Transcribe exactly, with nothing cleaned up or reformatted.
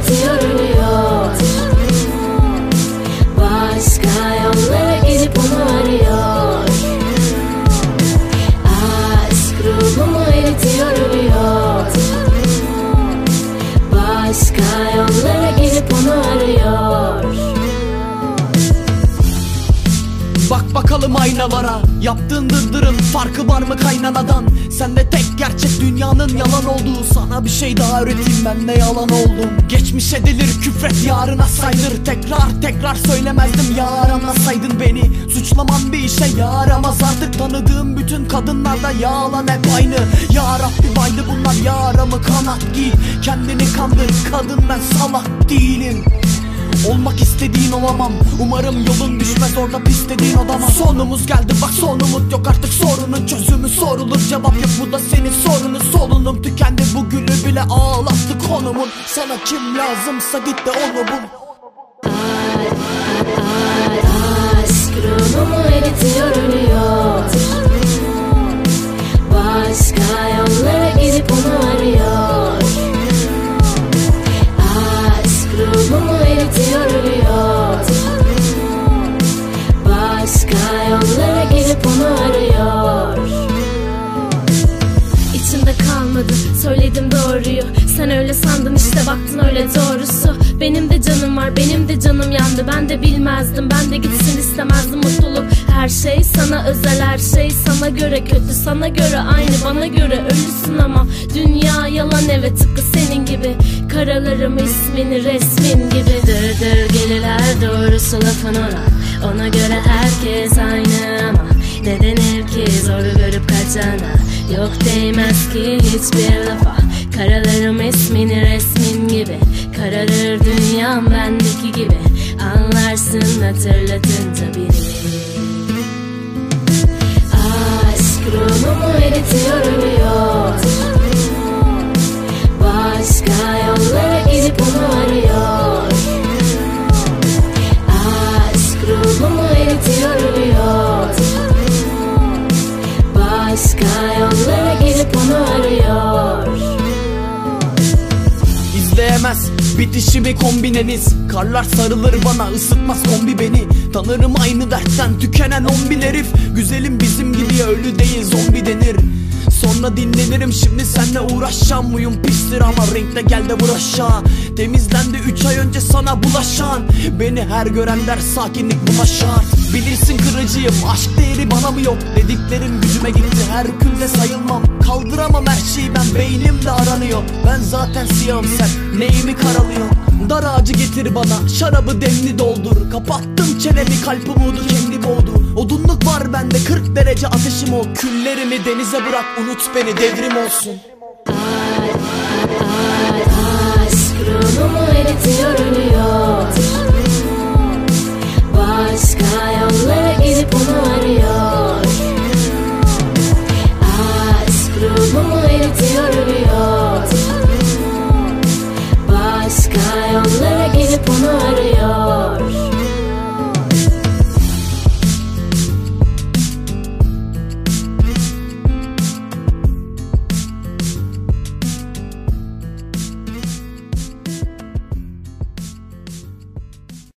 eritiyor, ölüyor. Başka yollara gidip onu arıyor. Aşk ruhumu eritiyor, ölüyor. Başka yollara gidip onu arıyor. Bak bakalım aynalara, yaptığın dırdırın farkı var mı kaynanadan? Sende tek gerçek dünyanın yalan olduğu. Sana bir şey daha öğreteyim, ben de yalan oldum. Geçmişe delir, küfret, yarına saydır. Tekrar tekrar söylemezdim ya, aramasaydın beni. Suçlamam bir işe yaramaz artık. Tanıdığım bütün kadınlarda yalan hep aynı. Ya Rabbi baydı bunlar, yaramı kanat giy. Kendini kandır kadın, ben salak değilim. Olmak istediğin olamam. Umarım yolun düşmez orada pis dediğin odama. Sonumuz geldi bak, son umut yok artık. Sorunun çözümü sorulur, cevap yok, bu da senin sorunun. Solunum tükendi, bugünü bile ağlattı konumun. Sana kim lazımsa git de onu bul. Ay, ay, aşk ruhumu eritiyor, ölüyor. Başka yollara gidip onu arıyor. Aşk ruhumu eritiyor, ölüyor. Başka yollara gidip onu arıyor. İçimde kalmadı, söyledim doğruyu. Sen öyle sandın işte, baktın öyle doğrusu. Benim de canım var, benim de canım yandı. Ben de bilmezdim, ben de gitsin istemezdim mutluluk. Her şey sana özel, her şey sana göre kötü. Sana göre aynı, bana göre ölüsün ama dünya yalan, evet tıpkı senin gibi. Karalarım ismini resmin gibi. Dır dır gelirler, doğrusu lafın ona. Ona göre herkes aynı ama ne denir ki zoru görüp kaçana. Yok değmez ki hiçbir lafa. Karalarım ismini resmin gibi. Kararır dünyam bendeki gibi. Anlarsın hatırlatınca biri. Aşk ruhumu eritiyor, ölüyor. Başka yollara gidip onu arıyor. Aşk ruhumu eritiyor, ölüyor. Başka yollara gidip onu arıyor. İzleyemez bitişimi kombineniz. Karlar sarılır bana, ısıtmaz kombi beni. Tanırım aynı dertten tükenen on bin herif. Güzelim bizim gibi ölü değil, zombi denir. Sonra dinlenirim, şimdi senle uğraşacağım. Uyum pistir ama renkle gel de vur aşağı. Temizlendi üç ay önce sana bulaşan. Beni her gören der sakinlik buna şart. Bilirsin kırıcıyım, aşk değeri bana mı yok? Dediklerim gücüme gitti, her külde sayılmam. Kaldıramam her şeyi ben, beynimde aranıyor. Ben zaten siyahım, sen neyimi karalıyor? Dar ağacı getir bana, şarabı demli doldur. Kapattım çenemi, kalp umudu kendi boğdu. Odunluk var bende, kırk derece ateşim ol. Küllerimi denize bırak, unut beni, devrim olsun. Ay, ay, aşk ruhumu eritiyor, ölüyor. Başka yollara gidip